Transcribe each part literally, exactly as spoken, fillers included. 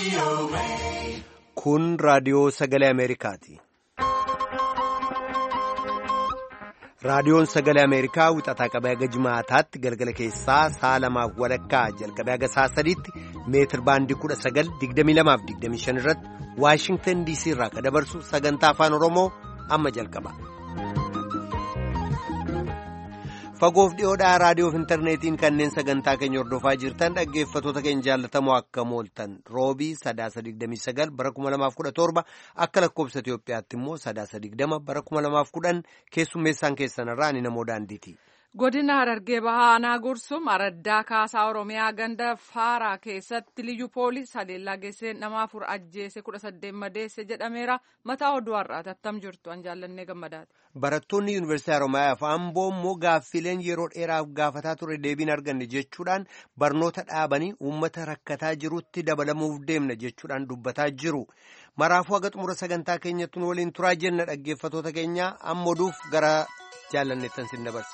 Kun raadiyoo sagalee Ameerikaati. Raadiyoon sagalee Ameerikaa wixataa qabee haga jimaataatti galgala keessaa sa'a lamaaf walakkaa jalqabee haga sa'a sadiitti meetir baandii kudha sagal digdamii lamaaf digdamii shan irratti Waashingtan D C irraa kan dabarsu sagantaa afaan Oromoo amma jalqaba. Fagoof dhiyoodhaa raadiyoof intarneetiin kanneen sagantaa keenya hordofaa jirtan dhaggeeffatoota keenya jaallatamoo akka mooltan roobii sadaasa digdamii sagal bara kuma lamaaf kudha torba akka lakkoobsa Itoophiyaatti immoo sadaasa digdama bara kuma lamaaf kudhan keessummeessaan keessanirraa ani namoo daandiiti. Godina Harargee Bahaa Aanaa Gursum Araddaa Kaasaa Oromiyaa ganda Faaraa keessatti liyyuu poolis haleellaa geessee nama afur ajjeese kudha saddeet madeesse jedhameera. Mataa oduu har'aati attam jirtu an jaallannee gammadaati. Barattoonni Yuunivarsiitii Haromaayaa fi Amboo immoo gaaffileen yeroo dheeraaf gaafataa ture deebiin arganne jechuudhaan barnoota dhaabanii uummata rakkataa jirutti dabalamuuf deemna jechuudhaan dubbataa jiru. Maraafuu haga xumura sagantaa keenyatti nu waliin turaa jenna dhaggeeffatoota keenya amma oduuf gara jaallanneettan sin dabarsa.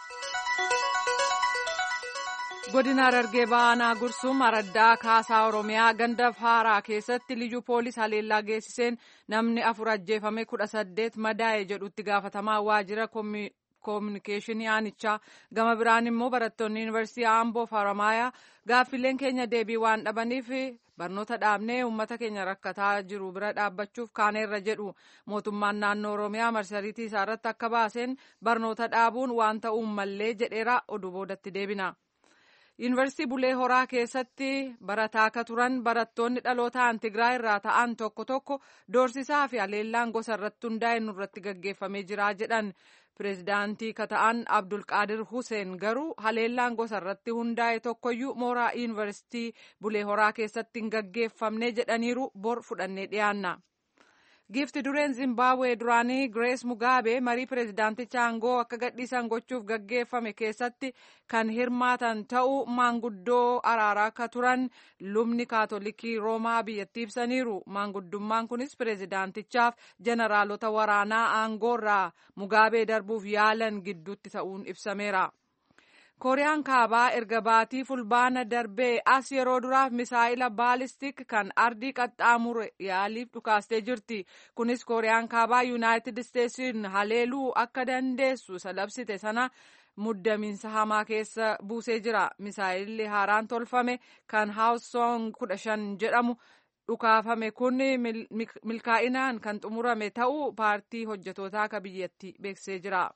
Godina Harargee Bahaa Aanaa Gursum Araddaa Kaasaa Oromiyaa ganda Faaraa keessatti liyyuu poolis haleellaa geessiseen namni afur ajjeefame kudha saddeet madaa'e jedhutti gaafatamaa waajjira koominikeeshinii aanichaa gama biraan immoo barattoonni yuunivarsiitii Amboo fi Haromaayaa gaaffileen keenya deebii waan dhabaniif barnoota dhaabnee uummata keenya rakkataa jiru bira dhaabbachuuf kaaneerra jedhu. Mootummaan naannoo Oromiyaa marsariitii isaarratti akka baaseen barnoota dhaabuun waan ta'uun mallee jedheera. Oduu boodatti deebina. Yuunivarsiitii Bulee Horaa keessatti barataa akka turan barattoonni dhalootaan Tigraay irraa ta'an tokko tokko doorsisaa fi haleellaan gosa irratti hundaa'e nurratti gaggeeffamee jira jedhan. Pireezidaantii ka ta'an Abdulqaadir Huseen garuu haleellaan gosa irratti hundaa'e tokkoyyuu mooraa Yuunivarsiitii Bulee Horaa keessatti hin gaggeeffamne jedhaniiru. Bor fudhannee dhiyaanna. Giifti dureen Zimbabwee duraanii Grace Mugabe marii pireezidaanticha aangoo akka gadhiisan gochuuf gaggeeffame keessatti kan hirmaatan ta'uu maanguddoo araaraa akka turan lubni kaatolikii Roomaa biyyattii ibsaniiru. Maanguddummaan kunis pireezidaantichaaf jeneraalota waraanaa aangoorraa Mugabe darbuuf yaalan gidduutti ta'uun ibsameera. Kooriyaan kaabaa erga baatii fulbaana darbee as yeroo duraaf misaa'ila baalistik kan ardii qaxxaamure yaaliif dhukaastee jirti. Kunis Kooriyaan kaabaa Yuunaayitid Isteetsiin haleeluu akka dandeessu labsite sana muddamiinsa hamaa keessa buusee jira. Misaa'illi haaraan tolfame kan Haawusoong kudha shan jedhamu dhukaafame kun milkaa'inaan kan xumurame ta'uu paartii hojjetootaa akka biyyattii beeksisee jira.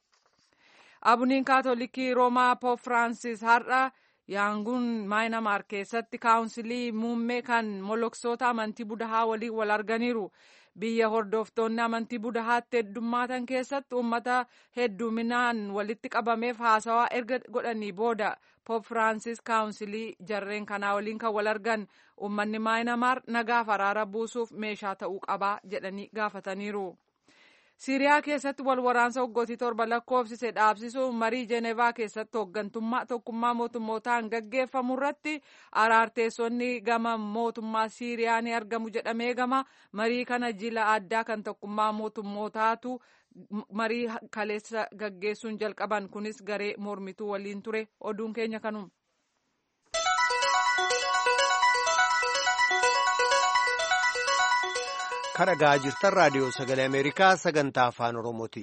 Abuniin kaatolikii Roomaa Poop Firaansis har'a Yaanguun Maayinamaar keessatti kaawunsilii muummee kan moloksoota amantii Budahaa waliin wal arganiiru. Biyya hordoftoonni amantii Budahaatti heddummaatan keessatti uummata hedduminaan walitti qabameef haasawaa erga godhanii booda Poop Firaansis kaawunsilii jarreen kanaa waliin kan wal argan. Uummanni Maayinamaar nagaaf araara buusuuf meeshaa ta'uu qabaa jedhanii gaafataniiru. Siiriyaa keessatti wal waraansa waggootii torba lakkoofsise dhaabsisuun marii Jeenevaa keessatti hooggantummaa tokkummaa mootummootaan gaggeeffamu irratti araarteessonni gama mootummaa Siiriyaa ni argamu jedhamee gama marii kana jila addaa kan tokkummaa mootummootaatu marii kaleessa gaggeessuun jalqaban kunis garee mormituu waliin ture. Oduun keenya kanuma. Kan dhagaa jirtan raadiyoo sagalee Ameerikaa sagantaa afaan Oromooti.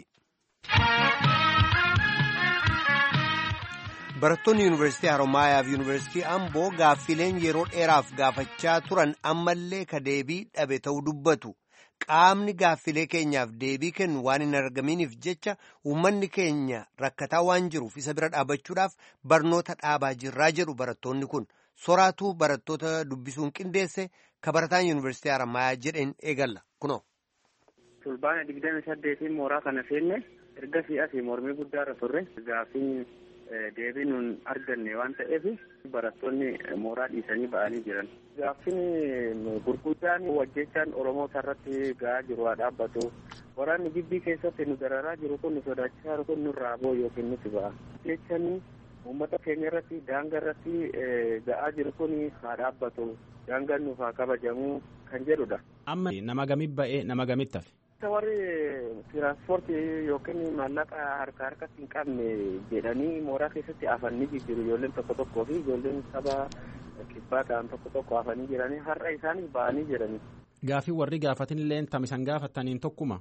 Barattoonni Yuunivarsiitii Haromaayaa fi Yuunivarsiitii Amboo gaaffileen yeroo dheeraaf gaafachaa turan ammallee ka deebii dhabe ta'uu dubbatu. Qaamni gaaffilee keenyaaf deebii kennu waan hin argaminiif jecha uummanni keenya rakkataa waan jiruuf isa bira dhaabachuudhaaf barnoota dhaabaa jirraa jedhu barattoonni kun. Soraatuu barattoota dubbisuun qindeesse ka barataan Yuunivarsiitii Haromaayaa jedheen eegalla kunoo. Fulbaana digdami saddeetiin mooraa kana seenne erga si'asii mormii guddaarra turre gaaffiin deebii nuun arganne waan ta'eef barattoonni mooraa dhiisanii ba'anii jiran. Gaaffiin gurguddaan wajjechaan Oromoota irratti ga'aa jiru haa dhaabbatu. Waraanni gibbii keessatti nu dararaa jiru kun nu sodaachisaa kun nurraa boo yookiin nuti ba'a. Jechaan uummata keenya irratti daangaa irratti ga'aa jiru kun haa dhaabbatu. Daangaan nuuf haa kabajamu kan jedhudha. Amma nama gamii ba'ee nama gamitti hafe? warri tiraanspoortii yookiin maallaqa harka harkatti hin qabne jedhanii mooraa keessatti afanii jiru ijoolleen tokko tokkoo fi ijoolleen saba kibbaa ta'an tokko tokko afanii jiranii har'a isaanii ba'anii jiranii. Gaafii warri gaafatin illee tamisan gaafataniin tokkuma.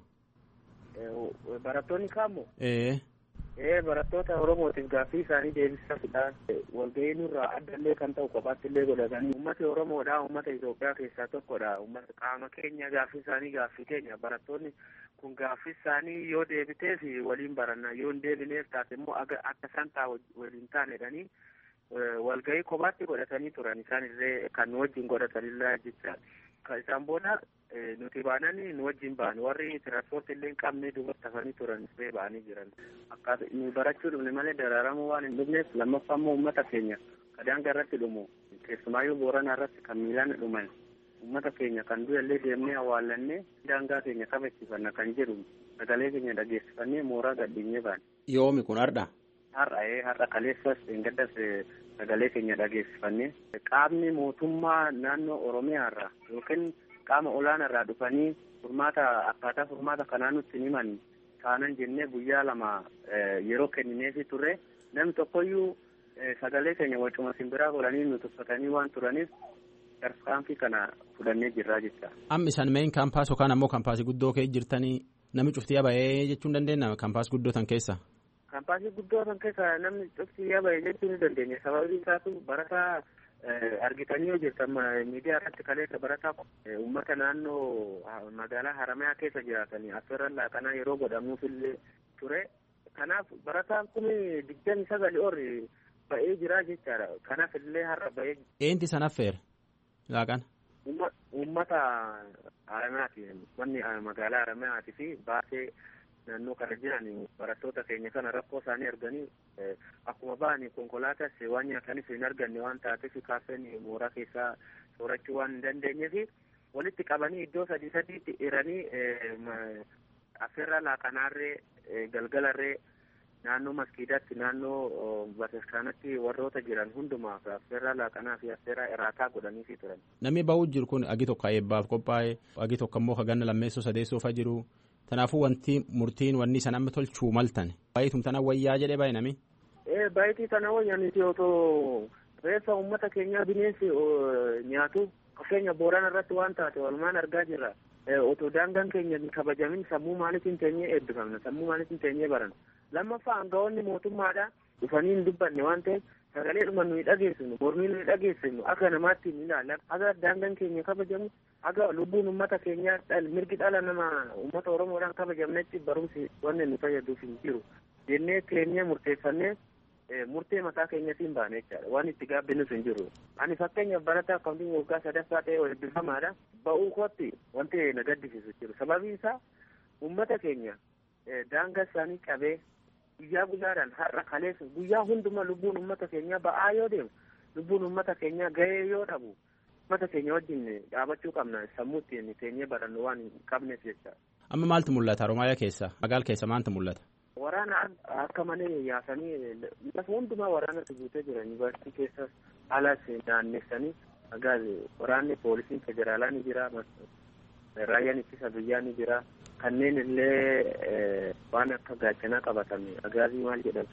Barattoonni kaammoo. Ee. Ee barattoota Oromootiif gaaffii isaanii deebisuudhaan walgahii nurraa addallee kan ta'u kophaatti illee godhatanii uummata Oromoodhaa uummata Itoophiyaa keessaa tokkodha. Uummata qaama keenya gaaffii isaanii gaaffii keenya barattoonni kun gaaffii isaanii yoo deebiteef waliin baranna yoo hin deebineef taate immoo akka isaan ta'a waliin taanedhanii walgahii kophaatti godhatanii turan isaan illee kan wajjin godhatanillee jecha kan isaan booda nuti baananii nu wajjin ba'an warri tiraanspoortii illee hin qabne duubatti hafanii turan isbee ba'anii jiran akkaataa nu barachuu dhumne malee daraaramuu waan hin dhumneef lammaffaa immoo uummata keenya daangaa irratti dhumu keessumaayyuu Booranaa irratti kan miilaan dhuman uummata keenya kan du'e illee deemnee awwaallannee daangaa keenya kabachiifanna kan jedhu sagalee keenya dhageessifannee mooraa gadhiinyee ba'an. Yoomi kun har'a? Har'a ee har'a kaleessas gaddas sagalee keenya dhageessifannee qaamni mootummaa naannoo Oromiyaa irraa yookiin qaama olaanaa irraa dhufanii furmaata akkaataa furmaata kanaa nutti himan taanan jennee guyyaa lama yeroo kennineefi turre namni tokkoyyuu sagalee keenya wacuma simbiraa godhanii nu tuffatanii waan turaniif tarkaanfii kana fudhannee jirraa jecha. Amma isaan main kaampaas yookaan ammoo kaampaasii guddoo kee jirtanii namni cuftii yaaba'ee jechuun dandeenya kaampaas guddoo tan keessa. Kaampaasii guddoo tan keessa namni cuftii yaaba'ee jechuu ni dandeenya sababiin isaatu barataa argitanii yoo jirtan miidiyaa irratti kaleessa barataa uummata naannoo magaalaa Haramayaa keessa jiraatanii affeerran laaqanaa yeroo godhamuufillee ture. Kanaaf barataan kun digdami sagali ol ba'ee jira jechaadha. Kanaaf illee har'a ba'ee. Eenti san affeere laaqana? Uummata Haramayaati. Wanni magaalaa Haramayaati fi baasee naannoo kana jiran barattoota keenya kana rakkoo isaanii arganii akkuma ba'anii konkolaataas waan nyaatanis hin arganne waan taateef kaafeen mooraa keessaa soorachuu waan hin dandeenyeef walitti qabanii iddoo sadii sadiitti hiranii affeerraa laaqanaarree galgalarree naannoo maskiidaatti naannoo bataskaanatti warroota jiran hundumaaf affeerraa laaqanaa fi affeerraa iraataa godhaniifi turan. Namni ba'uu jiru kun agi tokko eebbaaf qophaa'e agi tokko immoo haganna lammeessoo sadeessoofa jiru. Kanaafuu wanti murtiin wanni san amma tolchuu maltan baay'itum tana wayyaa jedhee baay'ee nami. Ee baay'itii tana wayyaaniti otoo reeffa uummata keenyaa bineensi nyaatu fakkeenya Boorana irratti waan taate walumaan argaa jirra. Otoo daangaan keenya kabajamin sammuu maaliitiin teenyee eebbifamna sammuu maaliitiin teenyee baranna. Lammaffaa aangawoonni mootummaadha dhufanii hin dubbanne waan ta'eef sagalee dhuma nuyi dhageessinu mormii nuyi dhageessinu akka namaatti hin ilaalan akka daangaan keenya kabajamu akka lubbuun uummata keenyaa mirgi dhala nama uummata Oromoodhaan kabajamnetti barumsi wanni nu fayyaduuf hin jiru jennee keenyee murteeffannee murtee mataa keenyatiin baane jechaadha waan itti gaabbinus hin jiru. Ani fakkeenyaaf barataa akkaawuntii waggaa sadaffaa ta'e eebbifamaadha ba'uu kootti wanti na gaddisiisu jiru sababiin isaa uummata keenya daangaa isaanii qabee guyyaa guyyaadhaan har'a kaleessa guyyaa hundumaa lubbuun uummata keenyaa ba'aa yoo deemu lubbuun uummata keenyaa gahee yoo dhabu uummata keenya wajjin dhaabachuu qabna sammuu ittiin teenyee barannu waan hin qabneef jecha. Amma maaltu mul'ata Oromiyaa keessa magaala keessa maaltu mul'ata? Waraana akka malee yaasanii lafa hundumaa waraanatu guutee jira yuunivarsiitii keessas alas naannessanii agaazii waraanni poolisiin federaalaa ni jira raayyaan ittisa biyyaa ni jira. Kanneen illee waan akka gaachanaa qabatame agaazii maal jedhamu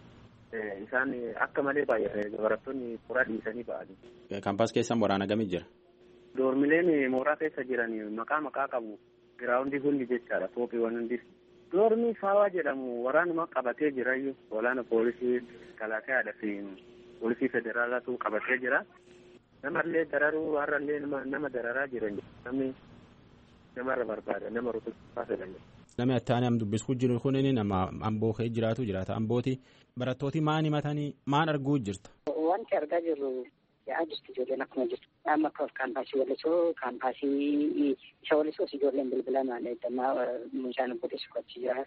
isaan akka malee baay'ee barattoonni mooraa dhiisanii ba'anii. Kaampaas keessa waraana gamii jira? Doormileen mooraa keessa jiran maqaa maqaa qabu giraawundi hundi jechaadha fooqiiwwan hundi. Doormi Faawaa jedhamu waraanuma qabatee jira iyyuu waraana poolisii kalaasaadha fi poolisii federaalaatu qabatee jira. Namallee dararuu har'allee nama dararaa jiran namni. Namarra barbaada nama rukutaa fedhan. Namni attaanii am dubbisuu jiru kun nama amboo kee jiraatu jiraata ambooti barattooti maan himatanii maan arguu jirta. Wanti argaa jirru yaa jirtu ijoolleen akkuma jirtu amma kaampaasii wallisoo kaampaasii isa wallisoos ijoolleen bilbilaan eegannaa mucaan godheessu qochi jira.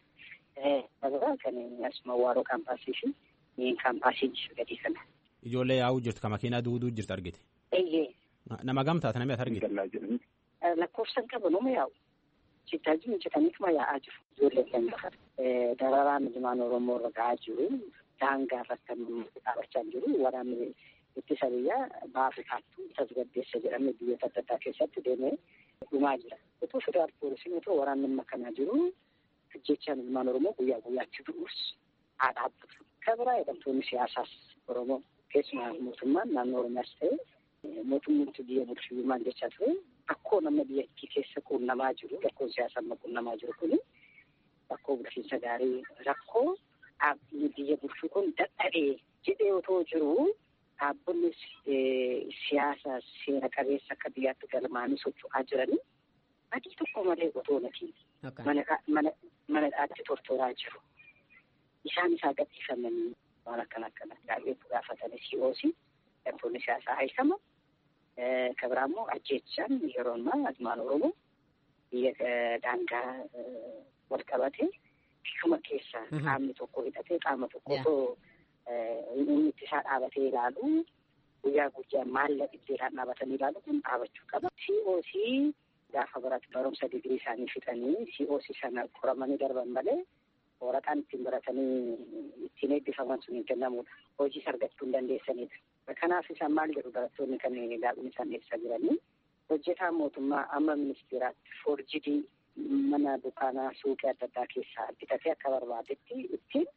Dabala kan asuma waaroo kaampaasii fi kaampaasii gadi kana. Ijoollee yaa'uu jirtu kan makiinaa duuduu jirtu argite. Eeyyee. Nama gamtaata namni ati argite. Lakkoofsan qabu nama yaa'u cittaaji hojjetaniituma yaa'aa jiru ijoolleen kan lafa dararaan ilmaan Oromoo irra ga'aa jiru daangaa irratti kan dhaabachaa jiru waraanni ittisa biyyaa ba'a Afrikaatti tasgabbeessa jedhamee biyyoota adda addaa keessatti deemee dhumaa jira. Otoo federaal poolisiin otoo waraanni makanaa jiru jechaan ilmaan Oromoo guyyaa guyyaatti du'us haa dhaabbatu. Kan biraa hidhamtoonni siyaasaas Oromoo keessumaa mootummaan naannoo Oromiyaas ta'e mootummaatti biyya bulchuu maal jechaa ture akkoo nama biyyattii keessa quunnamaa jiru rakkoon siyaasaa amma quunnamaa jiru kuni rakkoo bulchiinsa gaarii rakkoo dhaabbii biyya bulchuu kun dadhabee jedhee otoo jiru dhaabbanni siyaasa seera qabeessa akka biyyaatti galmaanii socho'aa jiranii adii tokko malee otoo natiin mana mana dhaatti tortoraa jiru. Isaan isaa gadhiifamanii waan akkana akkana baay'ee gaafatanii C O C hidhamtoonni siyaasaa haysama. Kan biraa immoo ajjeechaan yeroo ammaa ilmaan Oromoo biyya daangaa wal qabatee biyya keessa qaamni tokko hidhatee qaama tokko otoo inni ittisaa dhaabatee ilaalu guyyaa guyyaa maalla dhibbeedhaan dhaabatanii ilaalu kun dhaabachuu qaba. C O C gaafa baratu barumsa digirii isaanii fixanii C O C sana qoramanii darban malee waraqaan ittiin baratanii ittiin eebbifaman sun hin kennamudha. Hojii argachuu hin dandeessanidha. Kanaaf isaan maal jedhu barattoonni kan ilaaluun isaan ibsa jiranii hojjetaa mootummaa amma ministeeraatti foorjidii mana dukaanaa suuqii adda addaa keessaa bitatee akka barbaadetti ittiin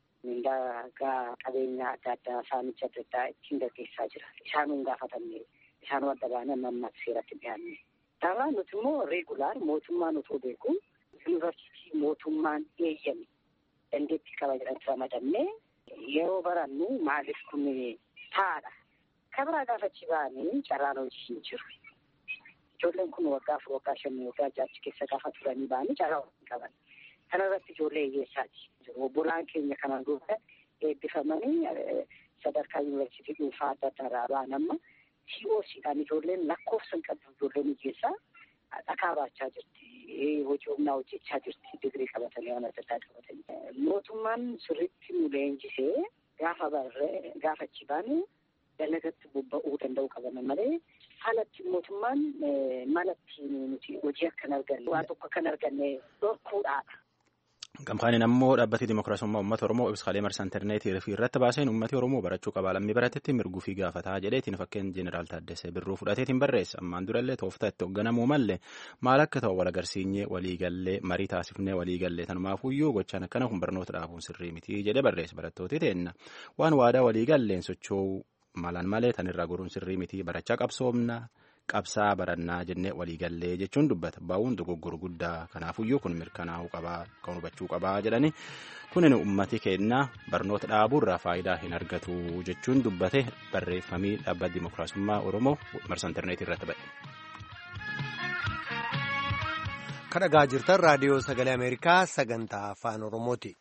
mindaa qabeenyaa adda addaa saamicha adda addaa ittiin gaggeessaa jira. Isaanuun gaafatamne isaanuu adda baanee amma seeratti dhiyaanne. Daraa nuti immoo reegulaar mootummaan otoo beeku yuunivarsiitii mootummaan eeyyame dandeettii qaba jedhamti ramadamnee yeroo barannu maaliif kun taadha. Kabiraa gaafachi ba'anii carraan hojii hin jiru. Ijoolleen kun waggaa afur waggaa shan waggaa jaha keessa gaafa turanii ba'anii carraa hojii qaban. Kana irratti ijoollee hiyyeessaati jiru. Obbolaan keenya kanaan dura eebbifamanii sadarkaa yuunivarsiitii dhuunfaa adda addaa irraa ba'an amma C O C dhaan ijoolleen lakkoofsa hin qabdu ijoolleen hiyyeessaa dhakaa baachaa jirti. Hojii humnaa hojjechaa jirti. Digirii qabatanii waan adda addaa qabatanii. Mootummaan sirriitti nu leenjisee gaafa barree gaafa achi baane dalagatti bobba'uu danda'u qaban malee haalatti mootummaan malatti nuti hojii akkan arganne waan tokko akkan arganne dhorkuudhaadha. Gamkaaniin ammoo dhaabbatni Dimookiraasummaa Uummata Oromoo ibsaalee marsaa intarneetii irratti baaseen uummatni Oromoo barachuu qaba lammii baratetti mirguu fi gaafataa jedheetiin fakkeen Jeneraal Taaddasee Birruu fudhateetiin barreessa. Ammaan durallee tooftaa itti hoogganamuu mallee maal akka ta'u wal agarsiinyee waliigallee marii taasifnee waliigallee tanumaafuyyuu gochaan akkana kun barnoota dhaabuun sirrii miti jedhee barreessa. Barattooti teenna waan waadaa waliigalleen socho'uu malan malee tanirraa goruun sirrii miti barachaa qabsoomna. Qabsaa barannaa jennee waliigallee jechuun dubbata baa'uun dogoggora guddaa kanaafuyyuu kun mirkanaa'uu qabaa kan hubachuu qabaa jedhani kunin ummati keenya barnoota dhaabuurraa faayidaa hin argatu jechuun dubbate barreeffamii dhaabbata Dimookiraasummaa Oromoo marsaa intarneetii irratti ba'e. Kan dhagaa jirtan raadiyoo sagalee Ameerikaa sagantaa afaan Oromooti.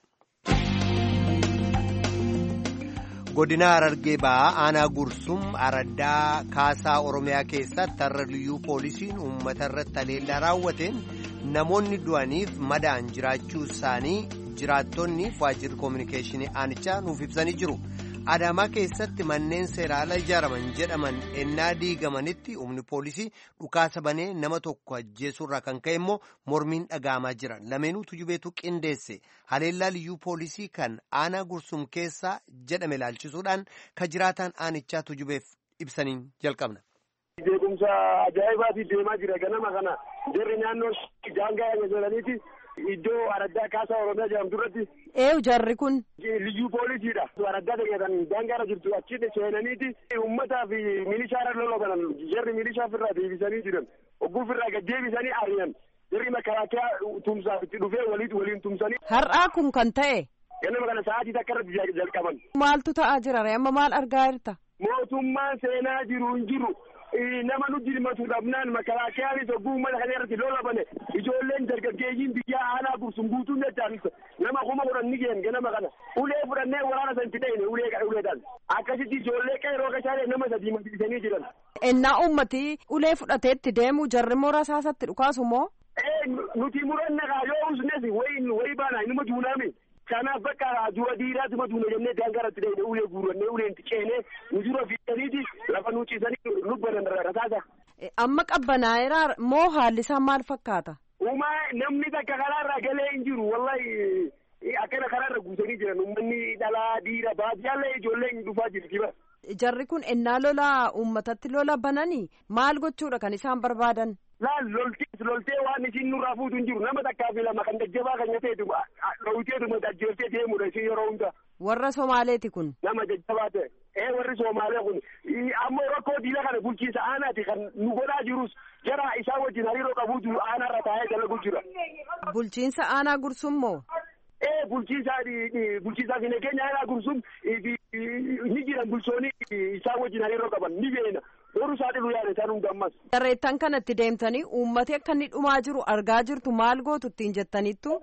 Godina Harargee ba'aa aanaa Gursum Araddaa Kaasaa Oromiyaa keessatti har'a liyyuu poolisiin uummata irratti haleellaa raawwateen namoonni du'aniif madaan jiraachuu isaanii jiraattonni waajjirri koominikeeshinii aanichaa nuuf ibsanii jiru. Adaamaa keessatti manneen seeraan ijaaraman jedhaman ennaa diigamanitti humni poolisii dhukaasa banee nama tokko ajjeesurraa kan ka'e immoo mormiin dhaga'amaa jira. Lameenuu tujubeetu qindeesse haleellaa liyyuu poolisii kan aanaa Gursum keessaa jedhame ilaalchisuudhaan kan jiraataan aanichaa tujubeef ibsaniin jalqabna. Beekumsa ajaa'ibaatii deemaa jira ganama kana jarri naannoo daangaa jedhaniiti. Iddoo Araddaa Kaasaa Oromiyaa jedhamtu irratti. Eewu jarri kun. Liyyuu poolisiidha. Araddaa ta'eetan daangaarra jirtu achitti seenaniiti uummataa fi milishaarra lolooban jarri milishaa ofirraa deebisanii jiran ogguu ofirraa gad deebisanii ari'an jarri makaraakiyaa tumsaaf itti dhufee waliin waliin tumsanii. Har'aa kun kan ta'e. Ganama kana sa'aatii takka irratti jalqaban. Maaltu ta'aa jira amma maal argaa jirta? Mootummaan seenaa jiru hin jiru. Nama nuti dhimatu dhabnaan makaraakiyaanis ogguu uummata kana irratti lolabane ijoolleen dargaggeeyyiin biyyaa aanaa Gursum guutuun jechaanis nama kuma kudhan ni geenye ganama kana ulee fudhannee waraana san itti dhayne ulee uleedhaan akkasitti ijoollee qeeroo qashaalee nama sadii masiisanii jiran. Ennaa ummati ulee fudhateetti deemu jarri mooraa saasatti dhukaasu moo? Nuti muranna kaayoo usnes wayi wayi baana inuma duunaame. Kanaaf bakka dura diiraatuma duuna jennee daangaarratti dhayne ulee guurannee uleen ceenee nu dura fiidaniiti lafa nu ciisanii lubban rasaasa. Amma qabbanaa'eera moo haalli isaa maal fakkaata? Uumaa namni takka karaarraa galee hin jiru wallahi akkana karaarra guutanii jiran uummanni dhalaa dhiira baadiyyaa ijoolleen dhufaa jirti bara. Jarri kun ennaa lola uummatatti lola bananii maal gochuudha kan isaan barbaadan? laal loltee loltee waan isin nurraa fuutu hin jiru nama takkaa fi lama kan jajjabaa kan nyateetuma dhawwiteetuma ajjeeftee deemudha isin yeroo hunda. Warra Somaaleeti kun. Nama jajjabaa ta'e ee warri Somaalee kun ammoo rakkoo diina kana bulchiinsa aanaati kan nu godhaa jirus jara isaa wajjin hariiroo qabuutu aanaarra taa'ee dalagu jira. Bulchiinsa aanaa Gursummoo. Ee bulchiinsa bulchiinsaa fi nageenya aanaa Gursum ni jiran bulchoonni isaa wajjin hariiroo qaban ni beena. Warri saaxilu yaada isaan hunda ammas. Darreettan kanatti deemtanii uummati akka inni dhumaa jiru argaa jirtu maal gootu ittiin jettaniittu?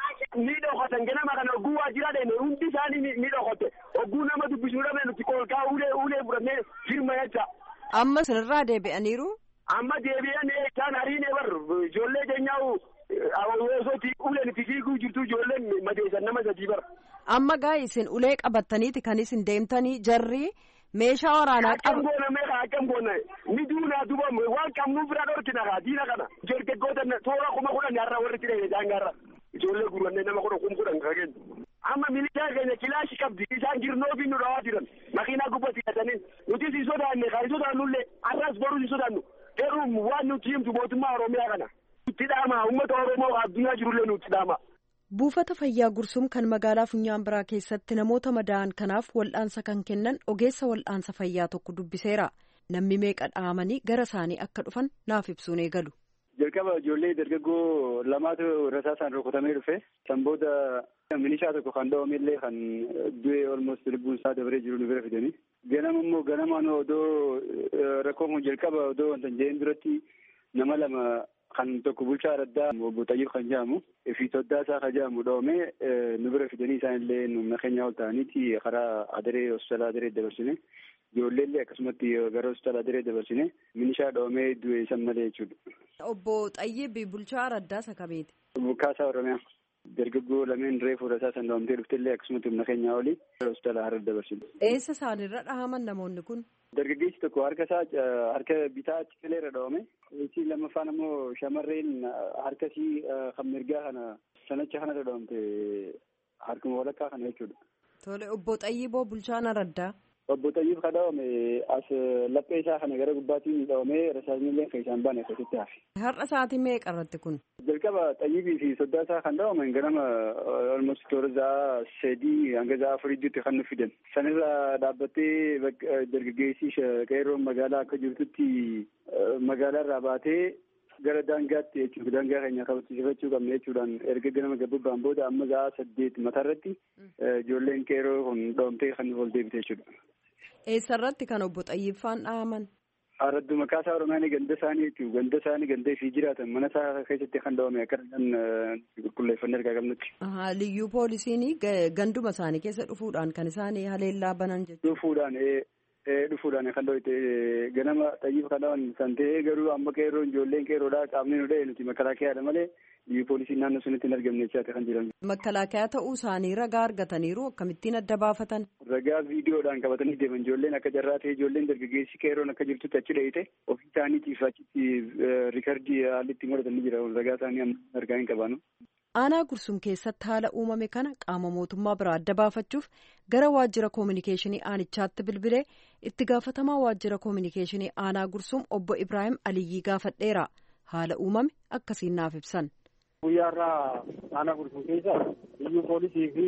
Ni dhokotan ganama kana ogguu waajjira deeme hundi isaanii ni dhokote ogguu nama dubbisuu dhabee nuti kolkaa ulee ulee fudhannee firma jecha. Amma sinirraa deebi'aniiru? Amma deebi'an isaan hariinee bar ijoollee keenyaa awwaasoti uleen itti fiiguu jirtu ijoolleen madeessan nama sadii bar. Amma gaa isin ulee qabattaniiti kan isin deemtanii jarri meeshaa waraanaa qabu. Akkam goona meeqa akkam goona ni duunaa duba waan qabnuuf bira dhorkina kaa diina kana jorgeggoota toora kuma kudhan har'a warri tiree daangaarra. Ijoollee gurannee nama kudha kun kudhan kageenya. Amma milishaa keenya kilaashii qabdi isaan girnoo fi nu dhawaa jiran makiinaa gubbatti hidhatanii nuti si sodaanne kan sodaannullee arras boruu si sodaannu garuu waan nuti himtu mootummaa Oromiyaa kana nutti dhaama uummata Oromoo addunyaa jirullee nutti dhaama. Buufata fayyaa Gursum kan magaalaa Funyaan Biraa keessatti namoota madaa'an kanaaf wal'aansa kan kennan ogeessa wal'aansa fayyaa tokko dubbiseera. Namni meeqa dhaamanii gara isaanii akka dhufan naaf ibsuun eegalu. Jalqaba ijoollee dargaggoo lamaatu rasaasaan rukutamee dhufe. San booda milishaa tokko kan dhawamillee kan du'e almost lubbuun isaa dabaree jiru nu bira fidanii. Ganama immoo ganamaan odoo rakkoo kun jalqaba odoo wanta hin jedhin duratti nama lama kan tokko bulchaa Araddaa obbo Xayyib kan jedhamu fi Soddaasaa kan jedhamu dhawamee nu bira fidanii isaanillee humna keenyaa ol ta'aniiti karaa Adaree hospitaala Adaree dabarsine. Ijoolleellee akkasumatti gara hospitaala Adaree dabarsine milishaa dhawamee du'e san malee jechuudha. Obbo Xayyib bulchaa Araddaa isa kamiiti? Kaasaa Oromiyaa. Dargaggoo lameen reefu rasaasan dhawamtee dhuftellee akkasumatti humna keenyaa olii hospitaala Harar dabarsine. Eessa isaanirra dhahaman namoonni kun? Dargaggeessi tokko harka isaa harka bitaa cileerra dhawame. Isii lammaffaan ammoo shamarreen harka isii kan mirgaa kana sanacha kanarra dhawamte harkuma walakkaa kana jechuudha. Tole obbo Xayyiboo bulchaan Araddaa. Obbo Xayyib kan dhawame as laphee isaa kana gara gubbaatiin dhawamee rasaasnillee kan isaan baane akkasitti hafe. Har'a sa'aatii meeqa irratti kun? Jalqaba Xayyibii fi Soddaasaa kan dhawaman ganama almost toora za'a sadii hanga za'a afuriitti kan nu fidan. Sanirra dhaabbattee dargaggeessi qeerroon magaalaa akka jirtutti magaalaarraa baatee gara daangaatti jechuudha. Daangaa keenya kabachiifachuu qabna jechuudhaan erga ganama gabaabaan booda amma za'a saddeet mataarratti ijoolleen qeerroo kun dhawamtee kan ol deebite jechuudha. Eessarratti kan obbo Xayyiffaan dhahaman? Aradduma Kaasaa Oromiyaa ganda isaanii jechuudha. Ganda isaanii ganda fi jiraatan mana isaa keessatti kan dhawame akka qulqulleeffannee argaa qabnutti. Liyyuu poolisiin ganduma isaanii keessa dhufuudhaan kan isaan haleellaa banan jechuudha. Dhufuudhaan dhufuudhaan kan dhawite ganama Xayyiif kan dhawan san ta'ee garuu amma qeerroon ijoolleen qeerroodhaa qaamni nu dha'e nuti makalaakiyaadha malee liyyuu poolisiin naannoo sunitti hin argamne jechaate kan jiran. Makalaakiyaa ta'uu isaanii ragaa argataniiru akkamittiin adda baafatan? Ragaa viidiyoodhaan qabatanii deeman ijoolleen akka jarraa ta'e ijoolleen dargaggeessi qeerroon akka jirtutti achi dha'ite ofii isaaniitiif achitti riikardii haalli ittiin godhatanii jira ragaa isaanii argaa hin qabaanu. Aanaa Gursum keessatti haala uumame kana qaama mootummaa biraa adda baafachuuf gara waajjira koominikeeshinii aanichaatti bilbilee itti gaafatamaa waajjira koominikeeshinii aanaa Gursum obbo Ibraahim Aliyyii gaafadheera. Haala uumame akkasiin naaf ibsan. Guyyaarraa aanaa Gursum keessa liyyuu poolisii fi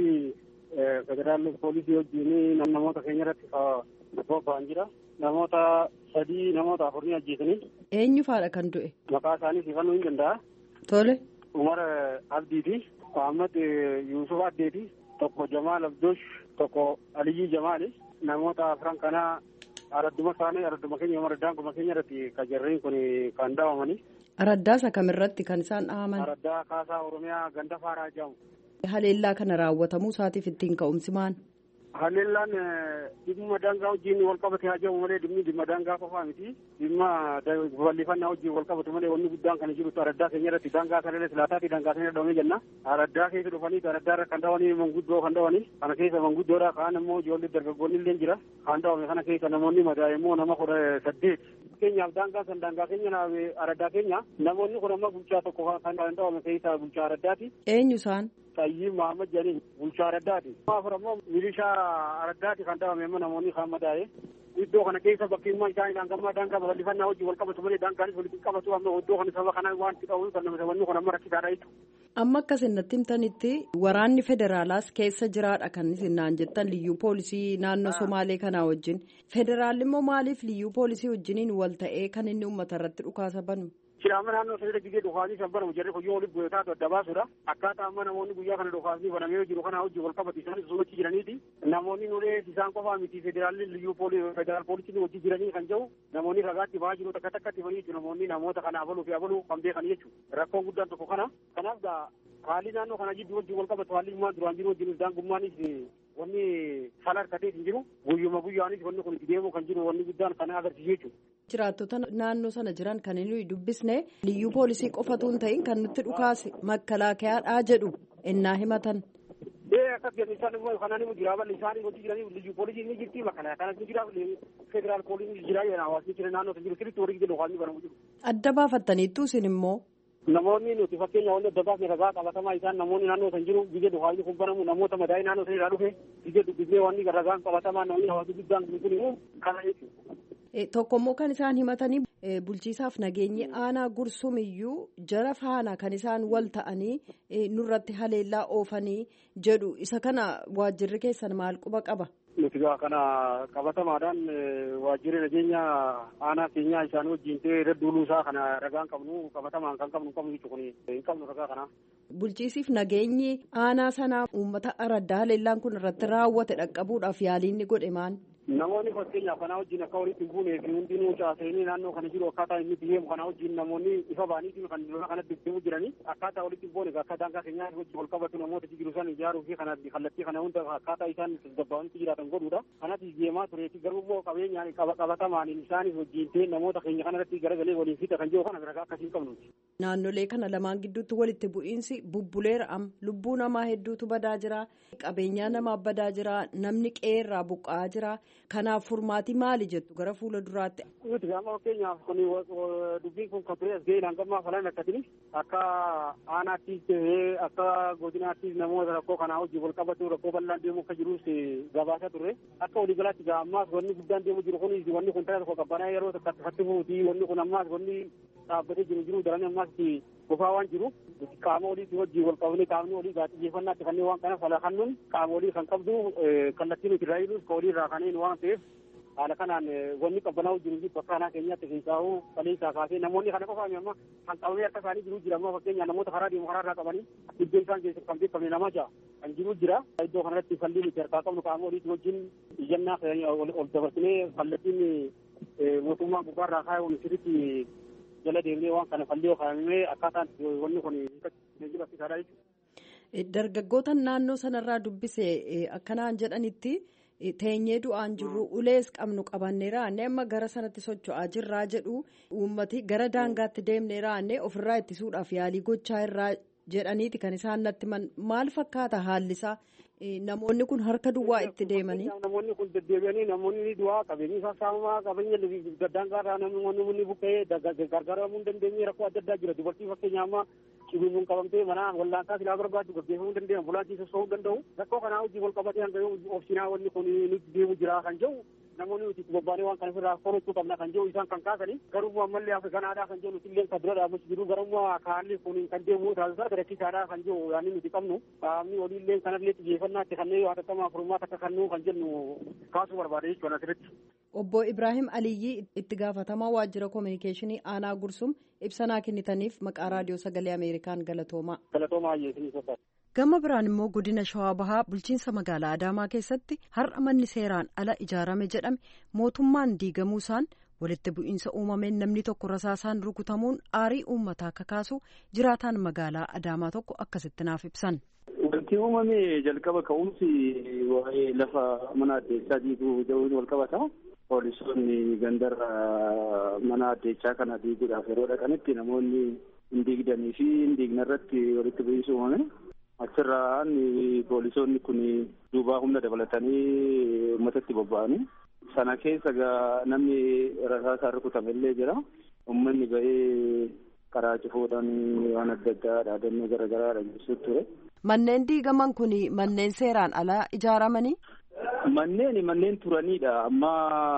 federaal poolisii wajjin namoota keenya irratti bobba'an jira. Namoota sadii namoota afur ni ajjeesanii. Eenyu faadha kan du'e? Maqaa isaanii siifannoo hin danda'a. Tole. Umar Abdiiti, Muhammad Yusuf Addeeti, tokko Jamaal Abdoosh, tokko Aliyyii Jamaali. Namoota afran kanaa aradduma isaanii aradduma keenya araddaan kuma keenya irratti kan jarreen kun kan dhahamanii. Araddaa isa kamirratti kan isaan dhahaman? Araddaa Kaasaa Oromiyaa ganda Faaraa jedhamu. Haleellaa kana raawwatamuu isaatiif ittiin ka'umsi maal? Haleellaan dhimma daangaa wajjin wal qabate haa jedhamu malee dhimmi dhimma daangaa qofaa miti. Dhimma bal'ifannaa wajjin wal qabatu malee wanni guddaan kan jiru araddaa keenya irratti daangaa sanalee silaataati daangaa sana dhawamee jenna. Araddaa keessa dhufanii araddaa irra kan dhawanii manguddoo kan dhawanii kana keessa manguddoodha kaan immoo ijoollee dargaggoonni illee jira. Kan dhawame kana keessa namoonni madaa'e immoo nama kudha saddeet. Keenyaaf daangaa san daangaa keenya araddaa keenya namoonni kun amma bulchaa tokko kan dhawame keessa bulchaa araddaati. Eenyu isaan? Tayyib Muhammad Janiin bulchaa araddaati. Afur ammoo milishaa araddaati kan dhawame immoo namoonni kan madaa'e iddoo kana keessa bakkeemmaa isaanii daangammaa daangaa babal'ifannaa hojii wal qabatu malee daangaanis walitti qabatu amma iddoo kana saba kanaa waan ta'uuf kan nama sabannu kun amma rakkisaadha jechuudha. Amma akka isin natti himtanitti waraanni federaalaas keessa jiraadha kan isin naan jettan liyyuu poolisii naannoo Somaalee kanaa wajjin. Federaalli immoo maaliif liyyuu poolisii wajjiniin wal ta'ee kan inni uummata irratti dhukaasa banu? Shiraama naannoo sadii gigee dhukaasii san banamu jarri hoyyoo waliif goyotaa adda baasuudha. Akkaataa amma namoonni guyyaa kana dhukaasni banamee jiru kana hojii wal qabatu isaanis sochii jiraniiti. Namoonni nulee isaan qofaa miti federaalli liyyuu federaal poolisiin hojii jiranii kan jiru namoonni ragaatti bahaa jiru takka takkatti banii jiru namoonni namoota kana abaluu fi abaluu kan beekan jechuudha. Rakkoon guddaan tokko kana. Kanaaf gaa haalli naannoo kana jidduu wajjin wal qabatu haalli immoo duraan jiru wajjin daangummaanis wanni fala harkatee hin jiru guyyuma guyyaanis wanni kun itti deemuu kan jiru wanni guddaan kana agarsiisu jechuudha. Jiraattota naannoo sana jiran kan inni dubbisne liyyuu poolisii qofatu hin ta'in kan nutti dhukaase makkalaakayaadhaa jedhu innaa himatan. Ee akkas jedhu isaan immoo kanaan immoo jira balli isaanii hojii jiranii liyyuu poolisii ni jirti makkalaakayaan ni jira federaal poolisii ni jira yoo hawaasni jira naannoo sana jiru sirriitti horii jedhu waan banamu jiru. Adda baafattaniittu isin immoo. Namoonni nuti fakkeenya wanti adda baafne ragaa qabatamaa isaan namoonni naannoo san jiru biyya dhufaanii kun banamu namoota madaa'ii naannoo san irraa dhufe biyya dubbisnee wanni ragaan qabatamaa namni hawaasni guddaan kun kana jechuudha. Tokkommoo kan isaan himatanii bulchiisaaf nageenyi aanaa gursumiyyuu jara faana kan isaan wal ta'anii nurratti haleellaa oofanii jedhu isa kana waajjirri keessan maal quba qaba? Nuti kana qabatamaadhaan waajjirri nageenya aanaa keenyaa isaan wajjin ta'ee dadduuluu isaa kana ragaan qabnu qabatamaan kan qabnu qabnu jechuun hin qabnu ragaa kana. Bulchiisiif nageenyi aanaa sanaa uummata araddaa haleellaan kun irratti raawwate dhaqqabuudhaaf yaaliin ni godhe maal? Namoonni fakkeenyaaf kanaa wajjin akka walitti hin buunee fi hundinuu caasanii naannoo kana jiru akkaataa inni deemu kanaa wajjin namoonni ifa baaniitiin kan lola kanatti deemu jiranii akkaataa walitti hin buune akka daangaa keenyaa wajjin wal qabatu namoota jiru isaan ijaaruu fi kana kallattii kana hunda akkaataa isaan gabbaa'anitti jiraatan godhuudha. Kanatti deemaa tureeti garuu immoo qabeenyaan qabatamaan isaanis wajjin ta'e namoota keenya kanarratti garagalee waliin fixa kan jiru kana ragaa akkasii qabnuuti. Naannolee kana lamaan gidduutti walitti bu'iinsi bubbuleera am lubbuu namaa hedduutu badaa jira qabeenyaa namaa badaa jira namni qeerraa buqqa'aa jira. Kanaaf furmaati maali jettu gara fuula duraatti? Nuti amma fakkeenyaaf kun dubbiin kun kan ture as ga'ee naangammaa falan akkatini akka aanaattis ta'ee akka godinaattis namoota rakkoo kanaa hojii wal qabatu rakkoo bal'aan deemu akka jirus gabaasa turre akka waliigalaatti gaa ammaas wanni guddaan deemu jiru kun wanni kun ta'a tokko qabbanaa yeroo tokko fatti fuuti wanni kun ammaas wanni dhaabbatee jiru jiru daranii ammaas gofaa waan jiru qaama olii hojii wal qabne qaamni olii gaa xiyyeeffannaatti kanneen waan kana fala kannuun qaama olii kan qabdu kallattii nuti irraa jirus ka olii irraa kanneen waan ta'eef haala kanaan wanni qabbanaa'u jiru jiru bakka kanaa keenyatti keessaa'u qaleessaa kaasee namoonni kana qofaami amma kan qabamee akka isaanii jiru jira amma fakkeenyaa namoota karaa deemu karaa irraa qabanii iddoo isaan keessatti kan beekamne nama ja'a kan jiru jira iddoo kanarratti falli nuti harkaa qabnu qaama oliitti wajjin iyyannaa ol dabarsinee kallattiin mootummaa gubbaarraa kaa'ee sirriitti jala deemnee waan kana fallee kaa'amee akkaataan wanni kun geejjiba fisaadhaa jechuudha. Dargaggoota naannoo sanarraa dubbise akkanaan jedhanitti teenyee du'aan jirru ulees qabnu qabanneera annee amma gara sanatti socho'aa jirraa jedhu uummati gara daangaatti deemneera annee ofirraa ittisuudhaaf yaalii gochaa irraa jedhaniiti kan isaan natti maal fakkaata haallisaa namoonni kun harka duwwaa itti deemanii. Namoonni kun deddeebi'anii namoonni du'aa qabeenyi sassaabamaa qabeenya daangaarraa namoonni buqqee gargaaramuu hin dandeenye rakkoo adda addaa jira dubartii fakkeenyaa amma cibiluun qabamtee mana wallaansaa silaa barbaadu gaggeeffamuu dandeenya ambulaansii socho'uu danda'u rakkoo kanaa hojii wal qabatee hanga yoo obsinaa wanni kun nuti deemu jira kan jedhu namoonni nuti bobbaanee waan kana ofirraa horachuu qabna kan jedhu isaan kan kaasanii garuu ammallee afrikanaadhaa kan jedhu nuti illee kan dura dhaabachu jiru garuu kaalli kun kan deemu taasisaa darakkisaadhaa kan jedhu yaanni nuti qabnu qaamni oliillee kanallee xiyyeeffannaatti kanneen yoo hatattamaa furmaata akka kannuu kan jennu kaasuu barbaada jechuudha asirratti. Obbo Ibrahim Aliyyii itti gaafatamaa waajjira koominikeeshinii aanaa Gursum ibsanaa kennitaniif maqaa raadiyoo sagalee Ameerikaan galatoomaa. Galatoomaa ayyeesanii Gama biraan immoo godina Shawaa Bahaa bulchiinsa magaalaa Adaamaa keessatti har'a manni seeraan ala ijaarame jedhame mootummaan diigamuusaan walitti bu'iinsa uumameen namni tokko rasaasaan rukutamuun aarii uummataa kakaasu jiraataan magaalaa Adaamaa tokko akkasitti naaf ibsan. Wanti uumame jalqaba ka'umsi waa'ee lafa mana addeessaa diiguu ta'uun wal qabata. Poolisoonni gandarra mana addeessaa kana diiguudhaaf yeroo dhaqanitti namoonni hin diigdanii fi hin diigna irratti walitti bu'iinsa uumame. Achirraan poolisoonni kun duubaa humna dabalatanii uummatatti bobba'anii sana keessa namni rasaasaan rukutame illee jira. Uummanni ba'ee karaa cufuudhaan waan adda addaa dhaadannoo garaagaraa dhageessuutti ture. Manneen diigaman kun manneen seeraan alaa ijaaramanii? Manneen manneen turanidha. Amma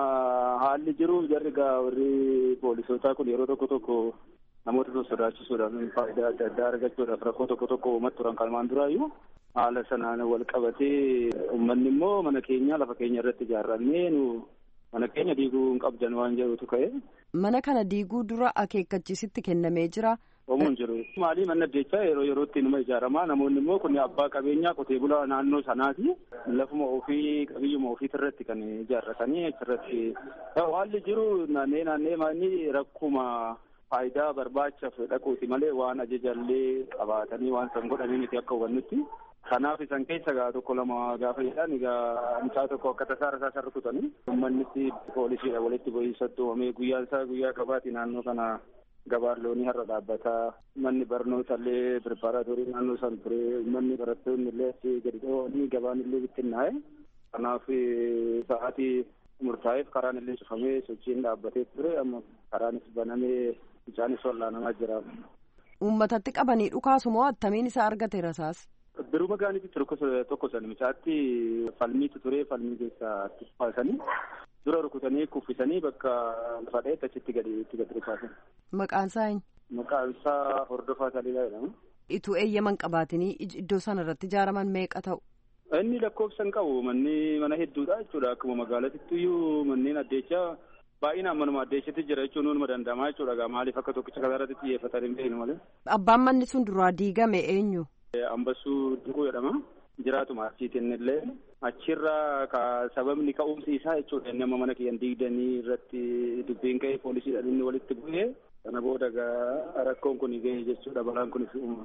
haalli jiru jarri gaa warri poolisootaa kun yeroo tokko tokko namoota sodaachisuudhaan faayidaa adda addaa argachuudhaaf rakkoo tokko tokko uummata turan kalmaan duraayyuu haala sanaan wal qabatee uummanni immoo mana keenya lafa keenya irratti ijaarrannee nu mana keenya diiguu hin qabdan waan jedhutu ka'e. Mana kana diiguu dura akeekkachiisitti kennamee jira. Oomuun jiru. Maalii manni addechaa yeroo yerootti numa ijaaramaa namoonni immoo kun abbaa qabeenyaa qotee bulaa naannoo sanaati lafuma ofii qabiyyuma ofiit irratti kan ijaarratanii achirratti haalli jiru naannee naannee manni rakkuma faayidaa barbaachaaf dhaquuti malee waan ajajallee qabaatanii waan san godhanii miti akka hubannutti. Kanaaf isan keessa gaa tokko lama gaafa jedhan egaa mucaa tokko akka tasaara isaa san rukutanii uummannitti poolisiidha walitti bu'iinsatti uumamee guyyaan isaa guyyaa qabaati naannoo kana. Gabaan loonii har'a dhaabbataa manni barnoota illee pireparaatoorii naannoo san ture manni barattoonni illee achi gadi dhoo'anii gabaan illee bittinnaa'e kanaaf sa'aatii murtaa'eef karaan illee cufamee sochiin dhaabbatee ture amma karaanis banamee bicaanis wallaanamaa jira. Uummatatti qabanii dhukaasu moo attamiin isaa argate rasaas? Biruma gaaniitti tokko san micaatti falmiitu ture falmii keessaa baasanii dura rukutanii kuffisanii bakka lafa dha'eetti achitti gadi itti gadi rikaasan. Maqaan isaa eenyu? Maqaan isaa Hordofaa Taliilaa jedhama. Ituu eeyyaman qabaatinii iddoo sana irratti ijaaraman meeqa ta'u? Inni lakkoofsa hin qabu manni mana hedduudha jechuudha akkuma magaalattiyyuu manneen addeechaa baay'inaan manuma addeechatti jira jechuun numa danda'amaa jechuudha maaliif akka tokkicha kasaa irratti xiyyeeffatan hin beeknu malee. Abbaan manni sun duraa diigame eenyu? Ambassuu Dinquu jedhama. Jiraatuma achiitiin illee achirraa ka sababni ka'umsi isaa jechuudha inni amma mana kiyyan diigdanii irratti dubbiin ka'e poolisiidhaan inni walitti bu'ee kana booda rakkoon kun ga'e jechuudha balaan kunis uuma.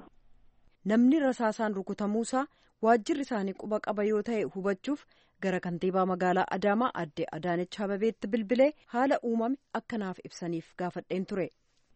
Namni rasaasaan rukutamuusaa waajjirri isaanii quba qaba yoo ta'e hubachuuf gara kantiibaa magaalaa Adaamaa adde Adaanech Abebeetti bilbilee haala uumame akkanaaf ibsaniif gaafadheen ture.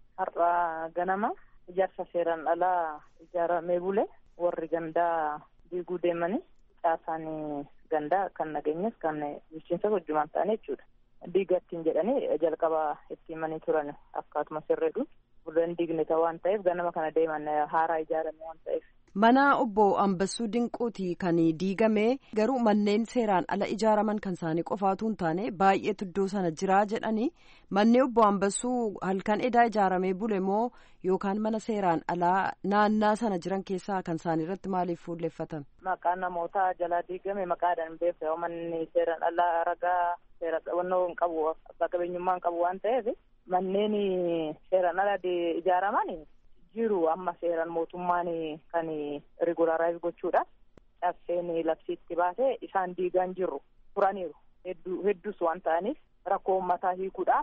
Har'a ganama ijaarsa seeraan alaa ijaaramee bule warri gandaa diiguu deemanii caasaan gandaa kan nageenyas kan bulchiinsa hojjumaan ta'an jechuudha. Diigattiin jedhanii jalqaba itti himanii turan akkaatuma sirreedhu. Bulaan diigne ta'uu waan ta'eef ganama kana deeman haaraa ijaarame waan ta'eef. Mana obbo Ambassuu Dinquuti kan diigame garuu manneen seeraan ala ijaaraman kan isaanii qofaatu hin taane baay'eetu iddoo sana jira jedhanii manni obbo Ambassuu halkan edaa ijaaramee bule moo yookaan mana seeraan alaa naannaa sana jiran keessaa kan isaanii irratti maaliif fuulleeffatame? Maqaan namoota jalaa diigame maqaadhaan hin beeku manni seeraan alaa ragaa seera wannoo hin qabu abbaa qabeenyummaa hin qabu waan ta'eef manneen seeraan ala ijaaraman. Jiru amma seeraan mootummaan kan rigularaayis gochuudha. Cabseen labsiitti baasee isaan diigaan jiru turaniiru hedduu hedduus waan ta'aniif rakkoo uummataa hiikuudhaaf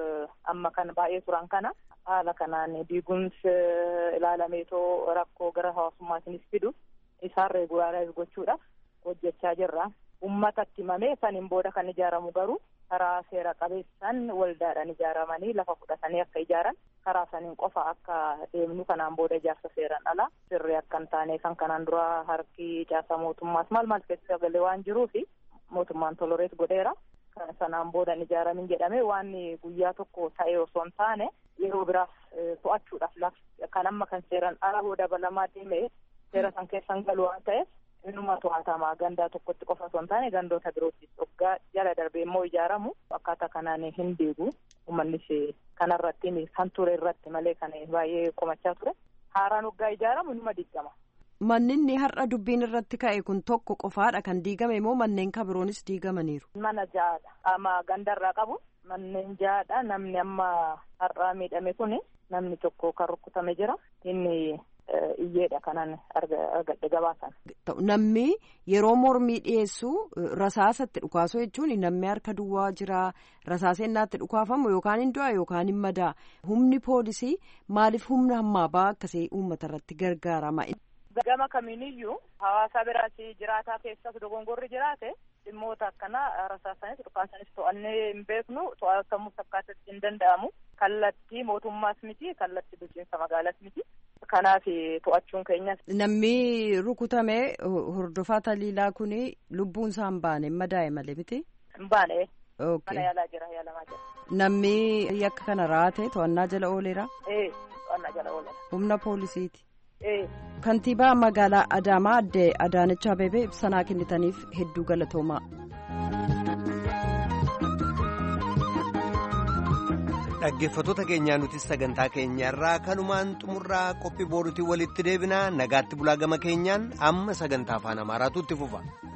amma kan baay'ee turan kana haala kanaan diiguuns ilaalameetoo rakkoo gara hawaasummaatiinis fidu isaan rigularaayis gochuudhaaf hojjechaa jirra. Uummatatti himamee saniin booda kan ijaaramu garuu karaa seera qabeessaan waldaadhaan ijaaramanii lafa fudhatanii akka ijaaran karaa saniin qofa akka deemnu kanaan booda ijaarsa seeraan alaa sirrii akka hin taane kan kanaan dura harki caasaa mootummaas maal maal keessa galee waan jiruufi mootummaan toloreet godheera. Kan sanaan booda hin ijaaramin jedhamee waan guyyaa tokko ta'ee osoo hin taane yeroo biraaf to'achuudhaaf lafa kan amma kan seeraan alaa booda dabalamaa deemee seera san keessan galu waan ta'eef. Innuma to'atamaa gandaa tokkotti qofa osoo hin taane gandoota birootti waggaa jala darbee immoo ijaaramu akkaataa kanaan hin diigu uummannis kanarratti kan ture irratti malee kan baay'ee komachaa ture haaraan waggaa ijaaramu numa diigama. Manni har'a dubbiin irratti ka'e kun tokko qofaadha kan diigame moo manneen kabiroonis diigamaniiru? Mana ja'aadha amma gandarraa qabu manneen ja'aadha namni amma har'aa miidhame kun namni tokko kan rukkutame jira inni. Iyyeedha kanaan argadhe gabaasan. Namni yeroo mormii dhiyeessu rasaasatti dhukaasu jechuun namni harka duwwaa jira rasaasa innaatti dhukaafamu yookaan hin du'a yookaan hin madaa. Humni poolisii maaliif humna hammaa ba'aa akkasii uummata irratti gargaarama? Gama kamiiniyyuu hawaasa biraas jiraataa keessas dogongorri jiraate dhimmoota akkanaa rasaasanis dhukaasanis to'annee hin beeknu to'atamuus akkaatatti hin danda'amu. Kallattii mootummaas miti kallattii bulchiinsa magaalaas miti. Kanaaf to'achuun keenyas. Namni rukutame Hordofaa Taliilaa kun lubbuun isaa hin baane madaa'e malee miti? Hin baane. Mana yaalaa jira yaalamaa jira. Namni yakka kana raate to'annaa jala ooleera? Ee to'annaa jala ooleera. Humna poolisiiti? Ee. Kantiibaa magaalaa Adaamaa adde Adaanech Abeebee ibsa kennitaniif hedduu galatoomaa. dhaggeeffattoota keenyaa nuti sagantaa keenyarraa kanumaan xumurraa qophii booruutiin walitti deebinaa nagaatti bulaa gama keenyaan amma sagantaa afaan amaaraatu itti fufa.